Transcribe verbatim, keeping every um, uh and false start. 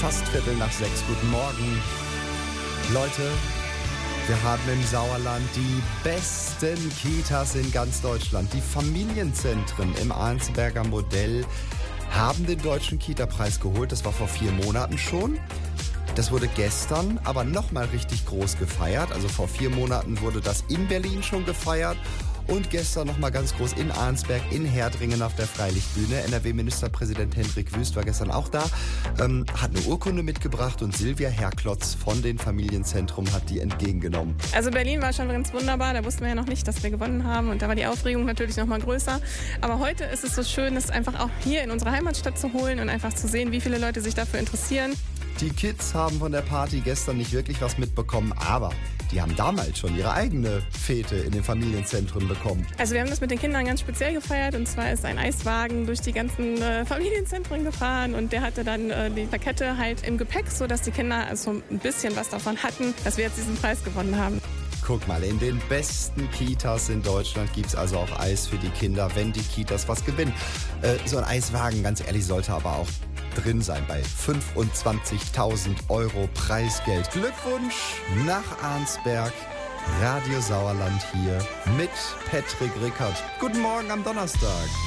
Fast Viertel nach sechs. Guten Morgen. Leute, wir haben im Sauerland die besten Kitas in ganz Deutschland. Die Familienzentren im Arnsberger Modell haben den Deutschen Kita-Preis geholt. Das war vor vier Monaten schon. Das wurde gestern aber nochmal richtig groß gefeiert. Also vor vier Monaten wurde das in Berlin schon gefeiert. Und gestern nochmal ganz groß in Arnsberg, in Herdringen auf der Freilichtbühne. N R W-Ministerpräsident Hendrik Wüst war gestern auch da, ähm, hat eine Urkunde mitgebracht und Silvia Herklotz von den Familienzentrum hat die entgegengenommen. Also Berlin war schon ganz wunderbar, da wussten wir ja noch nicht, dass wir gewonnen haben und da war die Aufregung natürlich noch mal größer. Aber heute ist es so schön, es einfach auch hier in unsere Heimatstadt zu holen und einfach zu sehen, wie viele Leute sich dafür interessieren. Die Kids haben von der Party gestern nicht wirklich was mitbekommen, aber die haben damals schon ihre eigene Fete in den Familienzentren bekommen. Also wir haben das mit den Kindern ganz speziell gefeiert und zwar ist ein Eiswagen durch die ganzen äh, Familienzentren gefahren und der hatte dann äh, die Plakette halt im Gepäck, sodass die Kinder also ein bisschen was davon hatten, dass wir jetzt diesen Preis gewonnen haben. Guck mal, in den besten Kitas in Deutschland gibt es also auch Eis für die Kinder, wenn die Kitas was gewinnen. Äh, so ein Eiswagen, ganz ehrlich, sollte aber auch drin sein bei fünfundzwanzigtausend Euro Preisgeld. Glückwunsch nach Arnsberg. Radio Sauerland hier mit Patrick Rickert. Guten Morgen am Donnerstag.